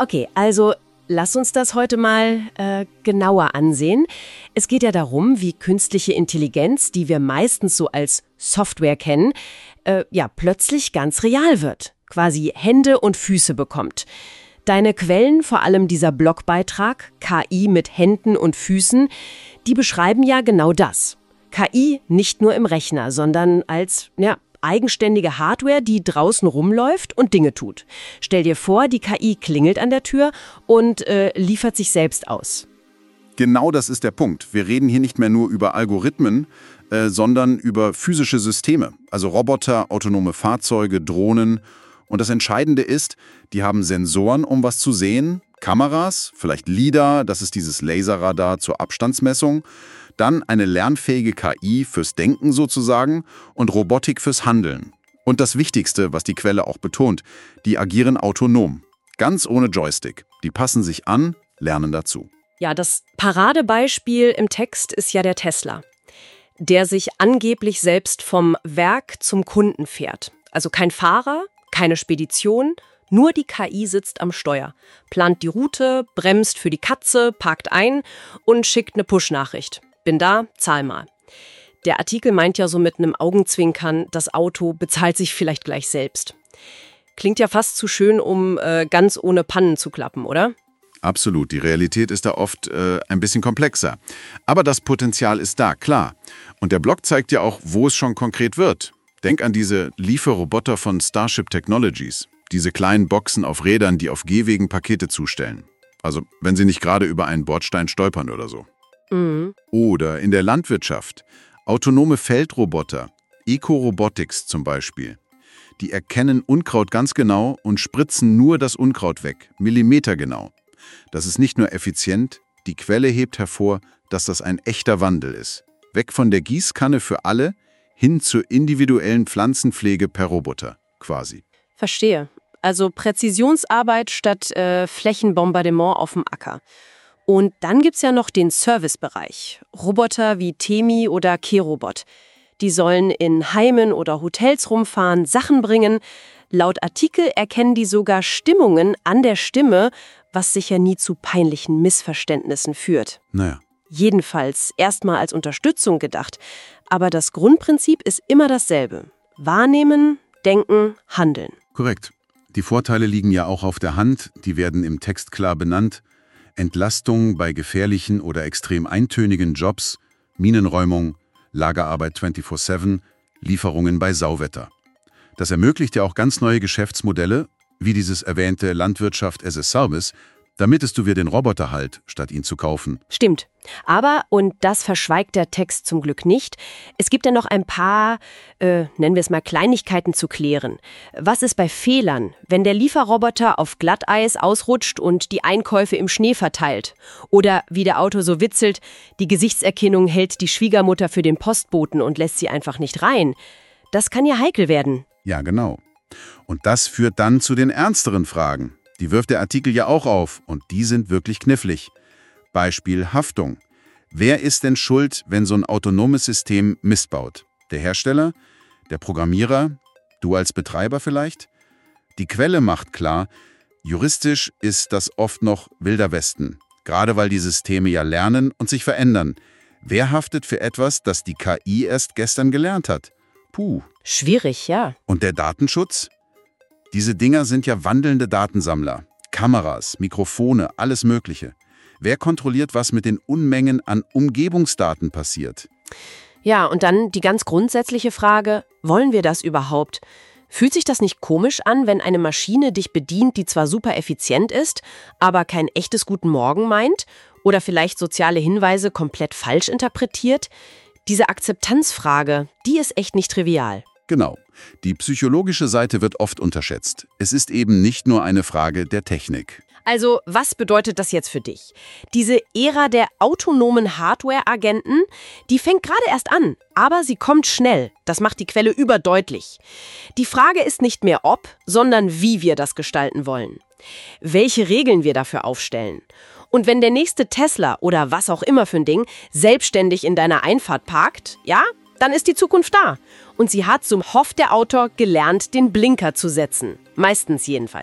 Okay, also lass uns das heute mal genauer ansehen. Es geht ja darum, wie künstliche Intelligenz, die wir meistens so als Software kennen, plötzlich ganz real wird, quasi Hände und Füße bekommt. Deine Quellen, vor allem dieser Blogbeitrag, KI mit Händen und Füßen, die beschreiben ja genau das. KI nicht nur im Rechner, sondern als, eigenständige Hardware, die draußen rumläuft und Dinge tut. Stell dir vor, die KI klingelt an der Tür und liefert sich selbst aus. Genau das ist der Punkt. Wir reden hier nicht mehr nur über Algorithmen, sondern über physische Systeme, also Roboter, autonome Fahrzeuge, Drohnen. Und das Entscheidende ist, die haben Sensoren, um was zu sehen, Kameras, vielleicht LiDAR, das ist dieses Laserradar zur Abstandsmessung, dann eine lernfähige KI fürs Denken sozusagen und Robotik fürs Handeln. Und das Wichtigste, was die Quelle auch betont, die agieren autonom, ganz ohne Joystick. Die passen sich an, lernen dazu. Ja, das Paradebeispiel im Text ist ja der Tesla, der sich angeblich selbst vom Werk zum Kunden fährt. Also kein Fahrer, keine Spedition, nur die KI sitzt am Steuer, plant die Route, bremst für die Katze, parkt ein und schickt eine Push-Nachricht. Bin da, zahl mal. Der Artikel meint ja so mit einem Augenzwinkern, das Auto bezahlt sich vielleicht gleich selbst. Klingt ja fast zu schön, um ganz ohne Pannen zu klappen, oder? Absolut, die Realität ist da oft ein bisschen komplexer. Aber das Potenzial ist da, klar. Und der Blog zeigt ja auch, wo es schon konkret wird. Denk an diese Lieferroboter von Starship Technologies. Diese kleinen Boxen auf Rädern, die auf Gehwegen Pakete zustellen. Also wenn sie nicht gerade über einen Bordstein stolpern oder so. Mhm. Oder in der Landwirtschaft. Autonome Feldroboter, Eco-Robotics zum Beispiel. Die erkennen Unkraut ganz genau und spritzen nur das Unkraut weg, millimetergenau. Das ist nicht nur effizient, die Quelle hebt hervor, dass das ein echter Wandel ist. Weg von der Gießkanne für alle, hin zur individuellen Pflanzenpflege per Roboter, quasi. Verstehe. Also Präzisionsarbeit statt Flächenbombardement auf dem Acker. Und dann gibt's ja noch den Servicebereich. Roboter wie Temi oder Kerobot. Die sollen in Heimen oder Hotels rumfahren, Sachen bringen. Laut Artikel erkennen die sogar Stimmungen an der Stimme, was sicher nie zu peinlichen Missverständnissen führt. Naja. Jedenfalls erstmal als Unterstützung gedacht. Aber das Grundprinzip ist immer dasselbe. Wahrnehmen, denken, handeln. Korrekt. Die Vorteile liegen ja auch auf der Hand, die werden im Text klar benannt. Entlastung bei gefährlichen oder extrem eintönigen Jobs, Minenräumung, Lagerarbeit 24/7, Lieferungen bei Sauwetter. Das ermöglicht ja auch ganz neue Geschäftsmodelle, wie dieses erwähnte Landwirtschaft as a Service. Da mietest du dir den Roboter halt, statt ihn zu kaufen. Stimmt. Aber, und das verschweigt der Text zum Glück nicht, es gibt ja noch ein paar, nennen wir es mal Kleinigkeiten zu klären. Was ist bei Fehlern, wenn der Lieferroboter auf Glatteis ausrutscht und die Einkäufe im Schnee verteilt? Oder wie der Autor so witzelt, die Gesichtserkennung hält die Schwiegermutter für den Postboten und lässt sie einfach nicht rein. Das kann ja heikel werden. Ja, genau. Und das führt dann zu den ernsteren Fragen. Die wirft der Artikel ja auch auf und die sind wirklich knifflig. Beispiel Haftung. Wer ist denn schuld, wenn so ein autonomes System Mist baut? Der Hersteller? Der Programmierer? Du als Betreiber vielleicht? Die Quelle macht klar, juristisch ist das oft noch Wilder Westen. Gerade weil die Systeme ja lernen und sich verändern. Wer haftet für etwas, das die KI erst gestern gelernt hat? Puh. Schwierig, ja. Und der Datenschutz? Diese Dinger sind ja wandelnde Datensammler. Kameras, Mikrofone, alles Mögliche. Wer kontrolliert, was mit den Unmengen an Umgebungsdaten passiert? Ja, und dann die ganz grundsätzliche Frage, wollen wir das überhaupt? Fühlt sich das nicht komisch an, wenn eine Maschine dich bedient, die zwar super effizient ist, aber kein echtes Guten Morgen meint oder vielleicht soziale Hinweise komplett falsch interpretiert? Diese Akzeptanzfrage, die ist echt nicht trivial. Genau. Die psychologische Seite wird oft unterschätzt. Es ist eben nicht nur eine Frage der Technik. Also, was bedeutet das jetzt für dich? Diese Ära der autonomen Hardware-Agenten, die fängt gerade erst an, aber sie kommt schnell. Das macht die Quelle überdeutlich. Die Frage ist nicht mehr ob, sondern wie wir das gestalten wollen. Welche Regeln wir dafür aufstellen. Und wenn der nächste Tesla oder was auch immer für ein Ding selbstständig in deiner Einfahrt parkt, ja, dann ist die Zukunft da. Und sie hat, so hofft der Autor, gelernt, den Blinker zu setzen. Meistens jedenfalls.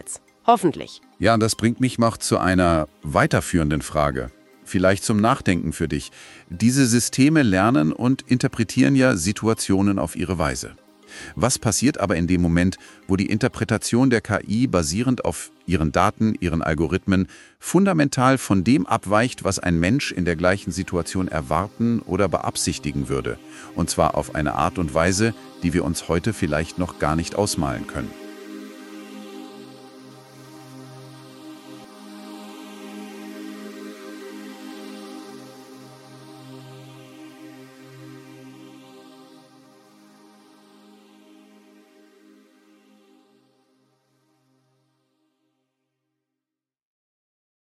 Hoffentlich. Ja, und das bringt mich noch zu einer weiterführenden Frage. Vielleicht zum Nachdenken für dich. Diese Systeme lernen und interpretieren ja Situationen auf ihre Weise. Was passiert aber in dem Moment, wo die Interpretation der KI basierend auf ihren Daten, ihren Algorithmen fundamental von dem abweicht, was ein Mensch in der gleichen Situation erwarten oder beabsichtigen würde? Und zwar auf eine Art und Weise, die wir uns heute vielleicht noch gar nicht ausmalen können.